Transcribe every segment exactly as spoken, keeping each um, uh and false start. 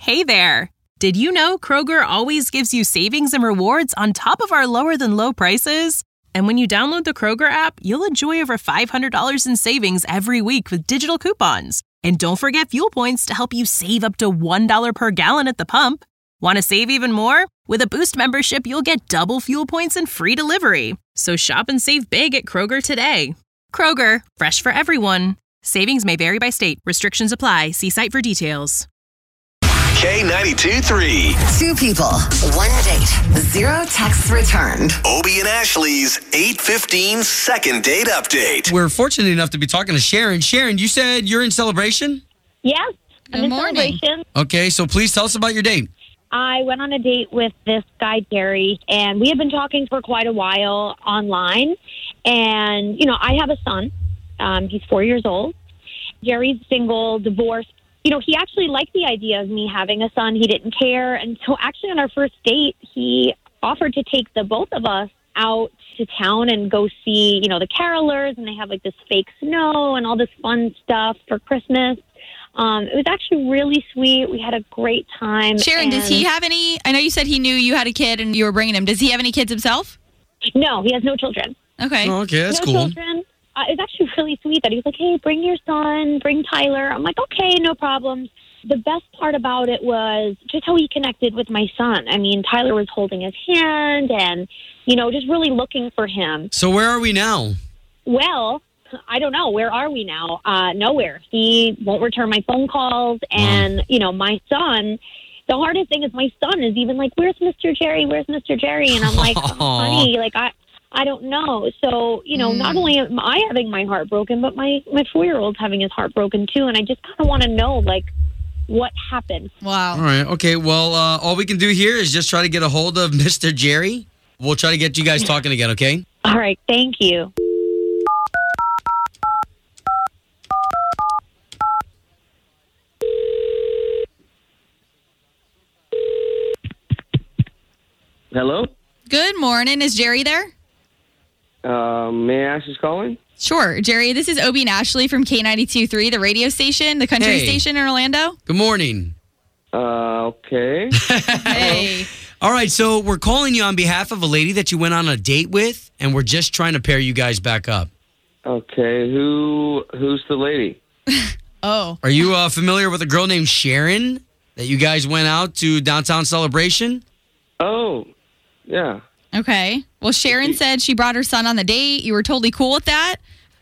Hey there! Did you know Kroger always gives you savings and rewards on top of our lower-than-low prices? And when you download the Kroger app, you'll enjoy over five hundred dollars in savings every week with digital coupons. And don't forget fuel points to help you save up to one dollar per gallon at the pump. Want to save even more? With a Boost membership, you'll get double fuel points and free delivery. So shop and save big at Kroger today. Kroger, fresh for everyone. Savings may vary by state. Restrictions apply. See site for details. K ninety-two three. Two people, one date, zero texts returned. Obie and Ashley's eight fifteen second date update. We're fortunate enough to be talking to Sharon. Sharon, you said you're in Celebration? Yes, I'm Good in morning. Celebration. Okay, so please tell us about your date. I went on a date with this guy, Jerry, and we had been talking for quite a while online. And, you know, I have a son. Um, he's four years old. Jerry's single, divorced. You know, he actually liked the idea of me having a son. He didn't care. And so actually on our first date, he offered to take the both of us out to town and go see, you know, the carolers. And they have like this fake snow and all this fun stuff for Christmas. Um, it was actually really sweet. We had a great time. Sharon, and does he have any? I know you said he knew you had a kid and you were bringing him. Does he have any kids himself? No, he has no children. Okay. Oh, okay, that's no cool. children. Uh, it was actually really sweet that he was like, hey, bring your son, bring Tyler. I'm like, okay, no problem. The best part about it was just how he connected with my son. I mean, Tyler was holding his hand and, you know, just really looking for him. So where are we now? Well, I don't know. Where are we now? Uh, nowhere. He won't return my phone calls. And, you know, my son, the hardest thing is my son is even like, where's Mister Jerry? Where's Mister Jerry? And I'm like, oh, honey, like, I... I don't know. So, you know, mm. not only am I having my heart broken, but my, my four-year-old's having his heart broken, too. And I just kind of want to know, like, what happened. Wow. All right. Okay. Well, uh, all we can do here is just try to get a hold of Mister Jerry. We'll try to get you guys talking again, okay? All right. Thank you. Hello? Good morning. Is Jerry there? Uh, may I ask who's calling? Sure. Jerry, this is Obie and Ashley from K ninety-two three, the radio station, the country Hey. station in Orlando. Good morning. Uh, okay. Hey. All right. So we're calling you on behalf of a lady that you went on a date with, and we're just trying to pair you guys back up. Okay, who who's the lady? Oh. Are you uh, familiar with a girl named Sharon that you guys went out to downtown Celebration? Oh, yeah. Okay. Well, Sharon said she brought her son on the date. You were totally cool with that?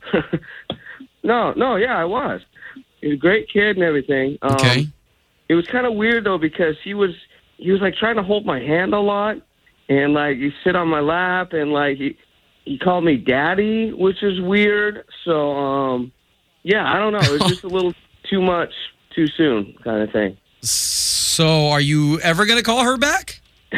no, no, yeah, I was. He's a great kid and everything. Um, Okay. It was kind of weird, though, because he was, he was, like, trying to hold my hand a lot. And, like, he sit on my lap and, like, he, he called me daddy, which is weird. So, um, yeah, I don't know. It was just a little too much too soon kind of thing. So are you ever going to call her back?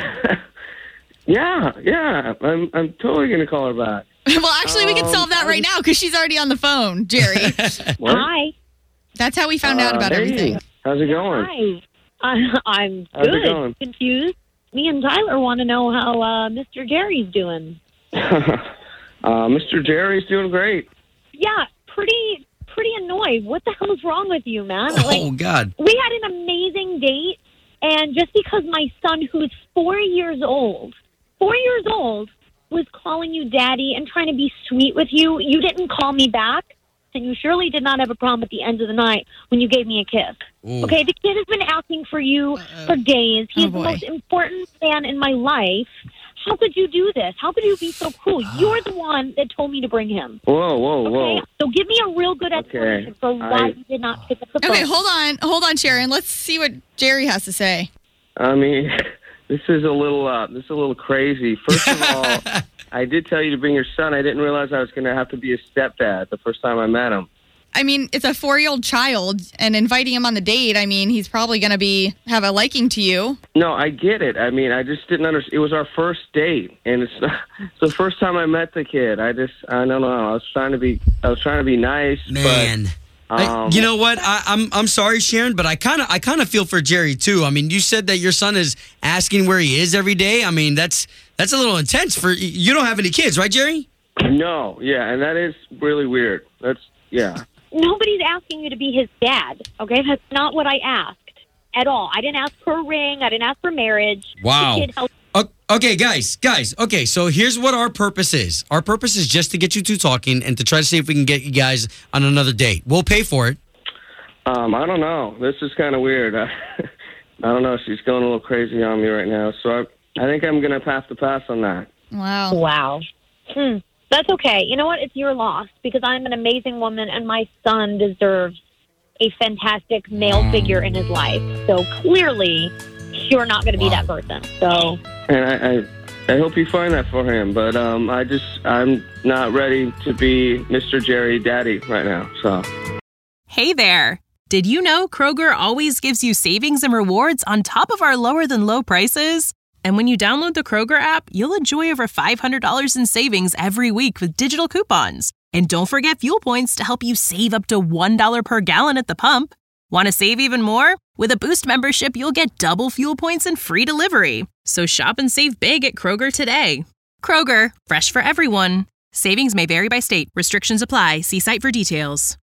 Yeah, yeah. I'm I'm totally going to call her back. Well, actually, we can Um, solve that right now because she's already on the phone, Jerry. What? Hi. That's how we found out Uh, about hey, everything. How's it going? Hi. I, I'm How's it good. going? Confused. Me and Tyler want to know how uh, Mister Jerry's doing. uh, Mister Jerry's doing great. Yeah, pretty pretty annoyed. What the hell is wrong with you, man? Oh, Like, God. we had an amazing date, and just because my son, who's four years old, four years old, was calling you daddy and trying to be sweet with you, you didn't call me back, and you surely did not have a problem at the end of the night when you gave me a kiss. Ooh. Okay, the kid has been asking for you for days. He's Oh, the boy. most important man in my life. How could you do this? How could you be so cruel? You're the one that told me to bring him. Whoa, whoa, whoa. Okay, so give me a real good explanation Okay, for why I- you did not pick up the phone. Okay, hold on. Hold on, Sharon. Let's see what Jerry has to say. I mean, this is a little uh, this is a little crazy. First of all, I did tell you to bring your son. I didn't realize I was going to have to be a stepdad the first time I met him. I mean, it's a four-year-old child, and inviting him on the date, I mean, he's probably going to be have a liking to you. No, I get it. I mean, I just didn't understand. It was our first date, and it's, not, it's the first time I met the kid. I just, I don't know. I was trying to be, I was trying to be nice, Man. but I- um, you know what? I, I'm I'm sorry, Sharon, but I kind of I kind of feel for Jerry too. I mean, you said that your son is asking where he is every day. I mean, that's that's a little intense. For you don't have any kids, right, Jerry? no, yeah, and that is really weird. That's yeah. Nobody's asking you to be his dad, okay? That's not what I asked. at all. I didn't ask for a ring. I didn't ask for marriage. Wow. The kid helped. O- Okay, guys, guys. Okay, so here's what our purpose is. Our purpose is just to get you two talking and to try to see if we can get you guys on another date. We'll pay for it. Um, I don't know. This is kind of weird. I, I don't know. She's going a little crazy on me right now. So I, I think I'm going to have to pass on that. Wow. Wow. Hmm. That's okay. You know what? It's your loss because I'm an amazing woman and my son deserves a fantastic male figure in his life. So clearly, you're not going to be that person. So. And I, I, I hope you find that for him. But um, I just, I'm not ready to be Mister Jerry Daddy right now. So. Hey there. Did you know Kroger always gives you savings and rewards on top of our lower than low prices? And when you download the Kroger app, you'll enjoy over five hundred dollars in savings every week with digital coupons. And don't forget fuel points to help you save up to one dollar per gallon at the pump. Want to save even more? With a Boost membership, you'll get double fuel points and free delivery. So shop and save big at Kroger today. Kroger, fresh for everyone. Savings may vary by state. Restrictions apply. See site for details.